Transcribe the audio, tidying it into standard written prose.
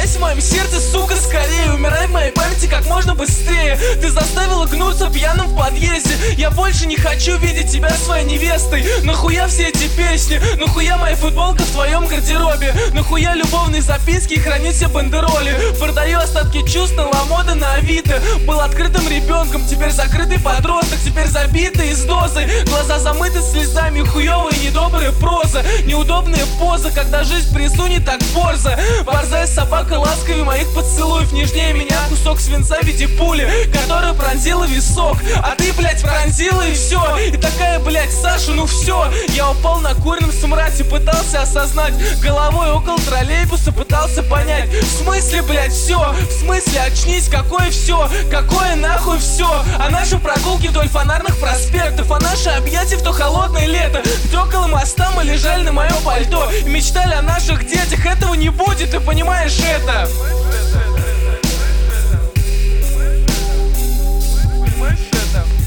Оставайся в моем сердце, сука, скорее. Умирай в моей памяти как можно быстрее. Ты заставила гнуться пьяным в подъезде. Я больше не хочу видеть тебя своей невестой. Нахуя все эти песни? Нахуя моя футболка в твоем гардеробе? Нахуя любовные записки и хранить все бандероли? Продаю остатки чувств на ламода на Авито. Был открытым ребенком, теперь закрытый подросток. Теперь забитый с дозой. Глаза замыты слезами, хуёвая недобрая проза. Неудобная поза, когда жизнь присунет так борзо. Борзая собака ласковее моих поцелуев. Нежнее меня кусок свинца в виде пули, которая пронзила висок. А ты, блядь, пронзила и все. И такая, блядь, Саша, ну все. Я упал на курном смрате, пытался осознать. Головой около троллейбуса пытался понять. В смысле, блядь, все? В смысле, очнись, какое все? Какое нахуй все? А наши прогулки вдоль фонарных проспектов, а наши объятия в то холодное лето, где около моста мы лежали на моем пальто и мечтали о наших детях. Этого не будет, ты понимаешь это?